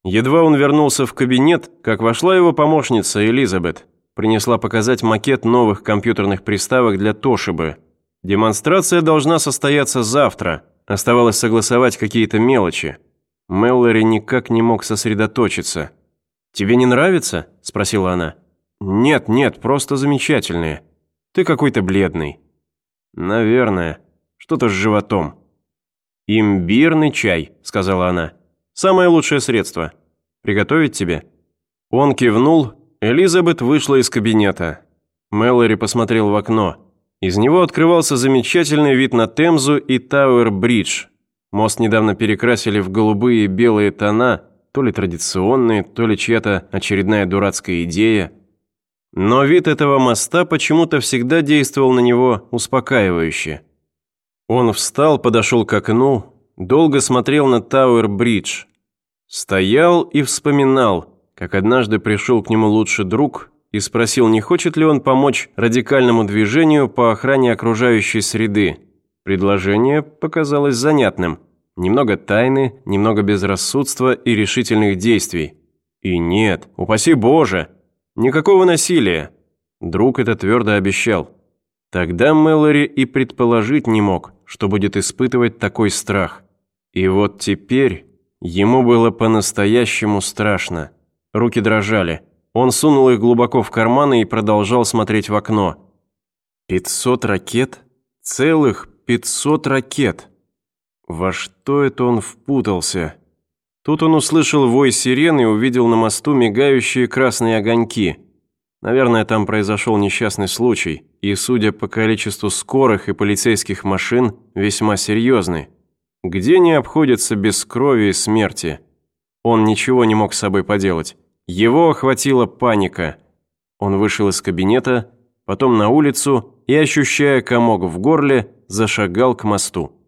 Едва он вернулся в кабинет, как вошла его помощница Элизабет. Принесла показать макет новых компьютерных приставок для Тошибы. Демонстрация должна состояться завтра. Оставалось согласовать какие-то мелочи. Мэллори никак не мог сосредоточиться. «Тебе не нравится?» – спросила она. «Нет, просто замечательные. Ты какой-то бледный». «Наверное. Что-то с животом». «Имбирный чай», – сказала она. «Самое лучшее средство. Приготовить тебе?» Он кивнул. Элизабет вышла из кабинета. Мэллори посмотрел в окно. Из него открывался замечательный вид на Темзу и Тауэр-Бридж. Мост недавно перекрасили в голубые и белые тона, то ли традиционные, то ли чья-то очередная дурацкая идея. Но вид этого моста почему-то всегда действовал на него успокаивающе. Он встал, подошел к окну, долго смотрел на Тауэр-Бридж. Стоял и вспоминал, как однажды пришел к нему лучший друг и спросил, не хочет ли он помочь радикальному движению по охране окружающей среды. Предложение показалось занятным. Немного тайны, немного безрассудства и решительных действий. И нет, упаси Боже, никакого насилия. Друг это твердо обещал. Тогда Мэллори и предположить не мог, что будет испытывать такой страх. И вот теперь ему было по-настоящему страшно. Руки дрожали. Он сунул их глубоко в карманы и продолжал смотреть в окно. 500 ракет? Целых 500 ракет! Во что это он впутался? Тут он услышал вой сирен и увидел на мосту мигающие красные огоньки. Наверное, там произошел несчастный случай, и, судя по количеству скорых и полицейских машин, весьма серьезный. Где не обходится без крови и смерти? Он ничего не мог с собой поделать. Его охватила паника. Он вышел из кабинета, потом на улицу и, ощущая комок в горле, зашагал к мосту.